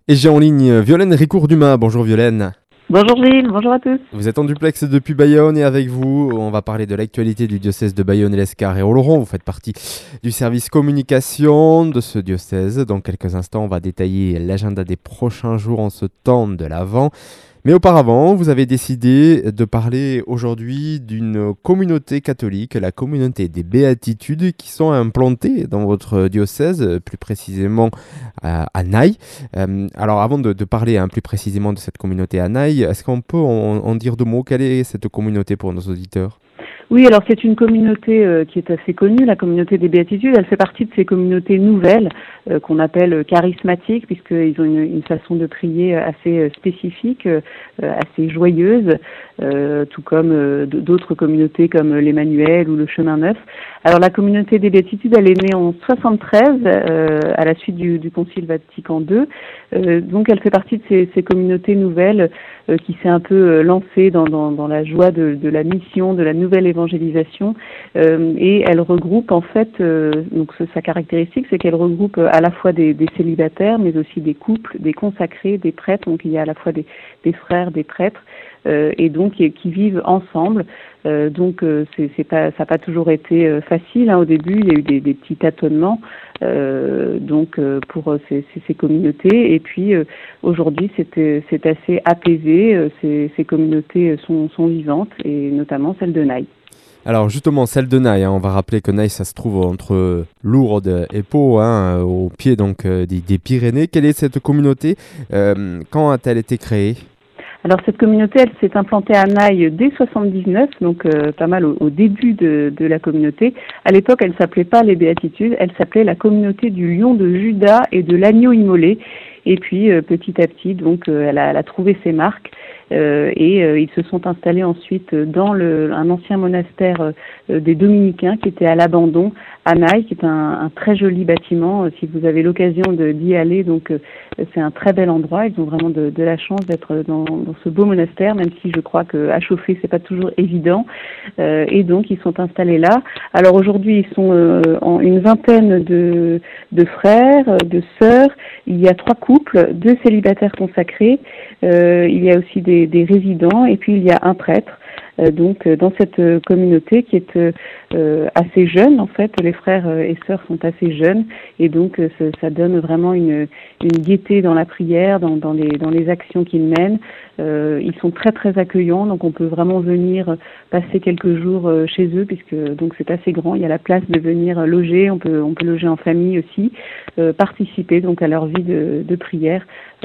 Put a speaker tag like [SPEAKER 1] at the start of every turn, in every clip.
[SPEAKER 1] Et j'ai en ligne Violaine Ricourt-Dumas. Bonjour Violaine.
[SPEAKER 2] Bonjour Gilles, bonjour à tous.
[SPEAKER 1] Vous êtes en duplex depuis Bayonne et avec vous, on va parler de l'actualité du diocèse de Bayonne et l'Escar et Oloron. Vous faites partie du service communication de ce diocèse. Dans quelques instants, on va détailler l'agenda des prochains jours en ce temps de l'Avent. Mais auparavant, vous avez décidé de parler aujourd'hui d'une communauté catholique, la communauté des Béatitudes, qui sont implantées dans votre diocèse, plus précisément à Naï. Alors avant de parler plus précisément de cette communauté à Naï, est-ce qu'on peut en dire deux mots? Quelle est cette communauté pour nos auditeurs?
[SPEAKER 2] Oui, alors c'est une communauté qui est assez connue, la communauté des Béatitudes. Elle fait partie de ces communautés nouvelles qu'on appelle charismatiques, puisqu'ils ont une façon de prier assez spécifique, assez joyeuse, tout comme d'autres communautés comme l'Emmanuel ou le Chemin Neuf. Alors la communauté des Béatitudes, elle est née en 73 à la suite du Concile Vatican II. Donc elle fait partie de ces communautés nouvelles qui s'est un peu lancée dans la joie de la mission, de la nouvelle évangélisation, et elle regroupe en fait, donc sa caractéristique, c'est qu'elle regroupe à la fois des célibataires, mais aussi des couples, des consacrés, des prêtres. Donc il y a à la fois des frères, des prêtres, et donc qui vivent ensemble. Donc ça n'a pas toujours été facile. Au début, il y a eu des petits tâtonnements pour ces communautés. Et puis aujourd'hui, c'est assez apaisé. Ces communautés sont vivantes, et notamment celle de Naï.
[SPEAKER 1] Alors justement, celle de Naï, on va rappeler que Naï, ça se trouve entre Lourdes et Pau, au pied donc des Pyrénées. Quelle est cette communauté? Quand a-t-elle été créée?
[SPEAKER 2] Alors cette communauté, elle s'est implantée à Naï dès 79, donc pas mal au début de la communauté. À l'époque, elle s'appelait pas les Béatitudes, elle s'appelait la communauté du lion de Juda et de l'agneau immolé. Et puis petit à petit, donc elle a trouvé ses marques. Ils se sont installés ensuite dans un ancien monastère des Dominicains qui était à l'abandon à Naï, qui est un très joli bâtiment. Si vous avez l'occasion d'y aller, donc c'est un très bel endroit. Ils ont vraiment de la chance d'être dans ce beau monastère, même si je crois qu'à chauffer c'est pas toujours évident. Et donc ils sont installés là. Alors aujourd'hui ils sont en une vingtaine de frères, de sœurs. Il y a 3 couples, 2 célibataires consacrés. Il y a aussi des résidents, et puis il y a un prêtre. Donc dans cette communauté qui est assez jeune, en fait, les frères et sœurs sont assez jeunes, et donc ça donne vraiment une gaieté dans la prière, dans les actions qu'ils mènent. Ils sont très très accueillants, donc on peut vraiment venir passer quelques jours chez eux, puisque donc c'est assez grand, il y a la place de venir loger, on peut loger en famille aussi, participer donc à leur vie de prière,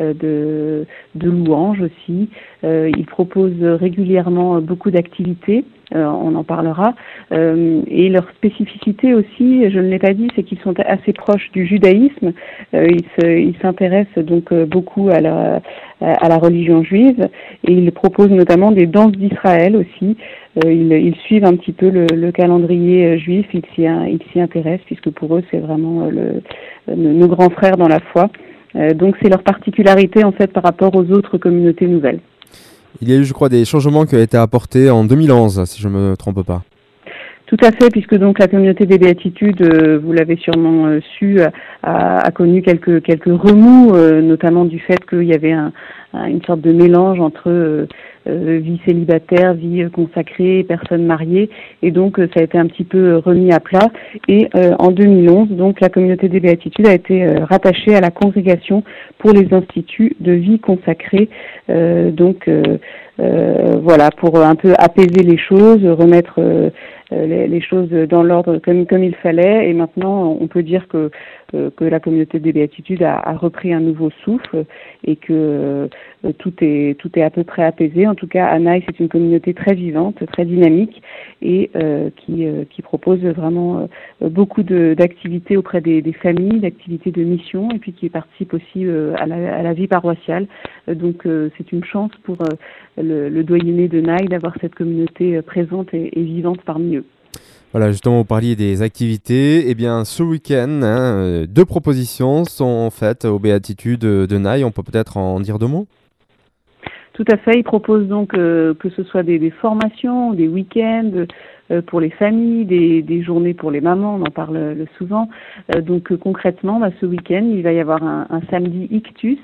[SPEAKER 2] de louange aussi. Ils proposent régulièrement beaucoup d'activités, on en parlera, et leur spécificité aussi, je ne l'ai pas dit, c'est qu'ils sont assez proches du judaïsme. Ils s'intéressent donc beaucoup à la religion juive, et ils proposent notamment des danses d'Israël aussi. Ils suivent un petit peu le calendrier juif, ils s'y intéressent, puisque pour eux c'est vraiment nos grands frères dans la foi. Donc c'est leur particularité en fait par rapport aux autres communautés nouvelles.
[SPEAKER 1] Il y a eu, je crois, des changements qui ont été apportés en 2011, si je ne me trompe pas.
[SPEAKER 2] Tout à fait, puisque donc la communauté des Béatitudes, vous l'avez sûrement su, a connu quelques remous, notamment du fait qu'il y avait une sorte de mélange entre vie célibataire, vie consacrée, personnes mariées, et donc ça a été un petit peu remis à plat. Et en 2011, donc la communauté des Béatitudes a été rattachée à la congrégation pour les instituts de vie consacrée. Voilà, pour un peu apaiser les choses, remettre les choses dans l'ordre comme il fallait. Et maintenant, on peut dire que la communauté des Béatitudes a repris un nouveau souffle, et que tout est à peu près apaisé. En tout cas, à Naï, c'est une communauté très vivante, très dynamique, et qui propose vraiment beaucoup d'activités auprès des familles, d'activités de mission, et puis qui participe aussi à la vie paroissiale. Donc c'est une chance pour le doyenné de Naï d'avoir cette communauté présente et vivante parmi eux.
[SPEAKER 1] Voilà, justement, vous parliez des activités. Eh bien, ce week-end, 2 propositions sont faites aux Béatitudes de Naï. On peut peut-être en dire 2 mots?
[SPEAKER 2] Tout à fait. Ils proposent donc que ce soit des formations, des week-ends pour les familles, des journées pour les mamans, on en parle souvent. Donc concrètement, ce week-end, il va y avoir un samedi Ictus.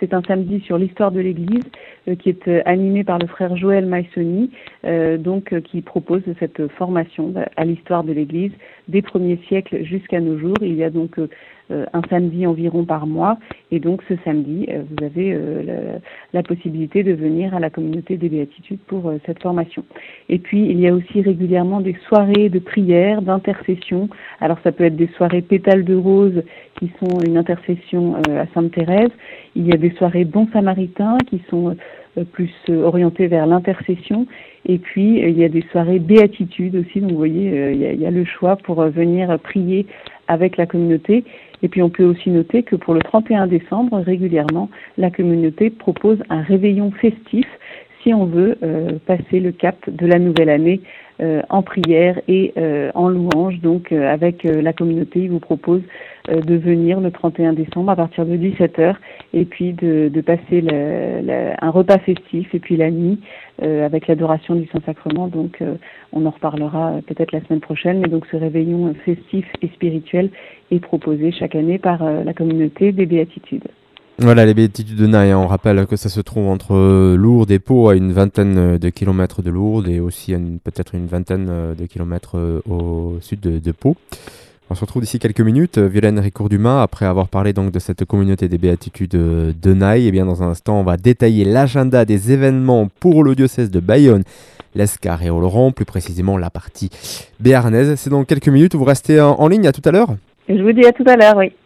[SPEAKER 2] c'est un samedi sur l'histoire de l'Église qui est animé par le frère Joël Maissoni, qui propose cette formation à l'histoire de l'Église des premiers siècles jusqu'à nos jours. Il y a donc un samedi environ par mois, et donc ce samedi, vous avez la possibilité de venir à la communauté des Béatitudes pour cette formation. Et puis, il y a aussi régulièrement des soirées de prière, d'intercession. Alors, ça peut être des soirées pétales de rose qui sont une intercession à Sainte Thérèse. Il y a des soirées bons samaritains qui sont plus orientées vers l'intercession. Et puis, il y a des soirées béatitudes aussi. Donc, vous voyez, il y a le choix pour venir prier avec la communauté. Et puis, on peut aussi noter que pour le 31 décembre, régulièrement, la communauté propose un réveillon festif si on veut passer le cap de la nouvelle année en prière et en louange. Donc, avec la communauté, il vous propose de venir le 31 décembre à partir de 17h et puis de passer un repas festif et puis la nuit avec l'adoration du Saint-Sacrement. Donc, on en reparlera peut-être la semaine prochaine. Mais donc, ce réveillon festif et spirituel est proposé chaque année par la communauté des Béatitudes.
[SPEAKER 1] Voilà, les Béatitudes de Naï, on rappelle que ça se trouve entre Lourdes et Pau, à une vingtaine de kilomètres de Lourdes, et aussi peut-être une vingtaine de kilomètres au sud de Pau. On se retrouve d'ici quelques minutes, Violaine Ricourt-Dumas, après avoir parlé donc de cette communauté des Béatitudes de Naï. Et bien dans un instant, on va détailler l'agenda des événements pour le diocèse de Bayonne, l'Escar et Oloron, plus précisément la partie béarnaise. C'est dans quelques minutes, vous restez en ligne, à tout à l'heure.
[SPEAKER 2] Je vous dis à tout à l'heure, oui.